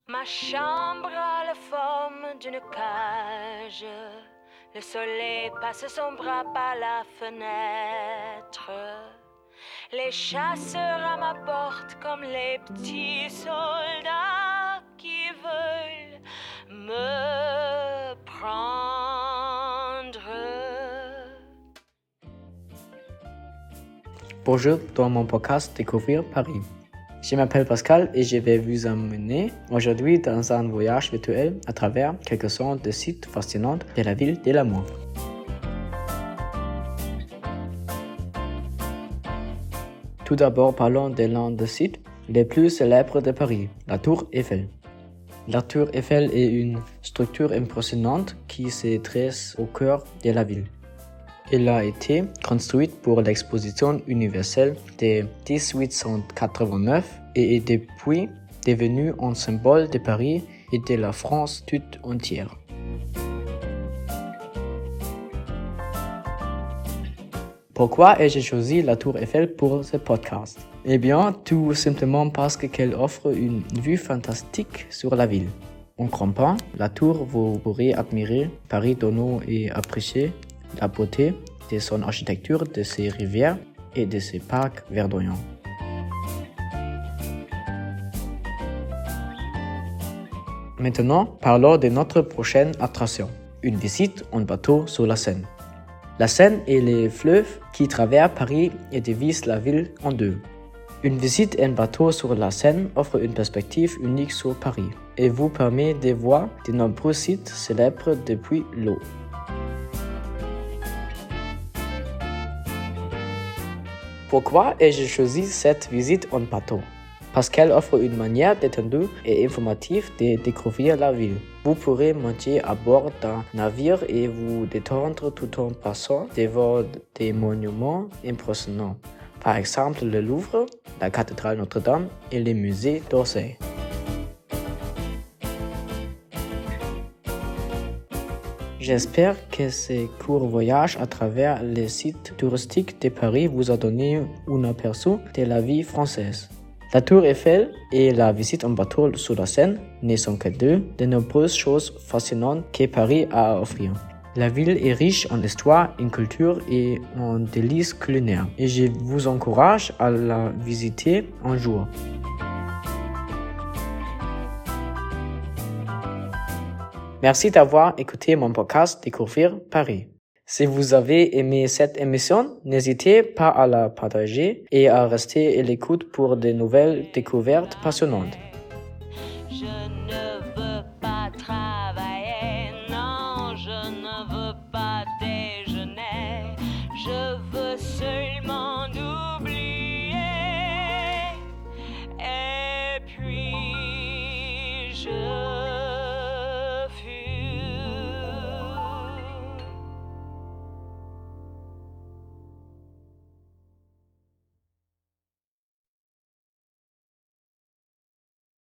Ma chambre a la forme d'une cage. Le soleil passe son bras par la fenêtre. Les chasseurs à ma porte comme les petits soldats qui veulent me prendre. Bonjour dans mon podcast Découvrir Paris. Je m'appelle Pascal et je vais vous emmener aujourd'hui dans un voyage virtuel à travers quelques-uns des sites fascinants de la ville de l'amour. Tout d'abord, parlons de l'un des sites les plus célèbres de Paris, la Tour Eiffel. La Tour Eiffel est une structure impressionnante qui se dresse au cœur de la ville. Elle a été construite pour l'exposition universelle de 1889 et est depuis devenue un symbole de Paris et de la France toute entière. Pourquoi ai-je choisi la Tour Eiffel pour ce podcast? Eh bien, tout simplement parce qu'elle offre une vue fantastique sur la ville. En grimpant la tour, vous pourrez admirer Paris de nuit et apprécier la beauté de son architecture, de ses rivières et de ses parcs verdoyants. Maintenant, parlons de notre prochaine attraction, une visite en bateau sur la Seine. La Seine est le fleuve qui traverse Paris et divise la ville en deux. Une visite en bateau sur la Seine offre une perspective unique sur Paris et vous permet de voir de nombreux sites célèbres depuis l'eau. Pourquoi ai-je choisi cette visite en bateau? Parce qu'elle offre une manière détendue et informative de découvrir la ville. Vous pourrez monter à bord d'un navire et vous détendre tout en passant devant des monuments impressionnants. Par exemple, le Louvre, la cathédrale Notre-Dame et le musée d'Orsay. J'espère que ce court voyage à travers les sites touristiques de Paris vous a donné un aperçu de la vie française. La Tour Eiffel et la visite en bateau sur la Seine ne sont que deux de nombreuses choses fascinantes que Paris a à offrir. La ville est riche en histoire, en culture et en délices culinaires et je vous encourage à la visiter un jour. Merci d'avoir écouté mon podcast Découvrir Paris. Si vous avez aimé cette émission, n'hésitez pas à la partager et à rester à l'écoute pour de nouvelles découvertes passionnantes. Je ne veux pas travailler, non, je ne veux pas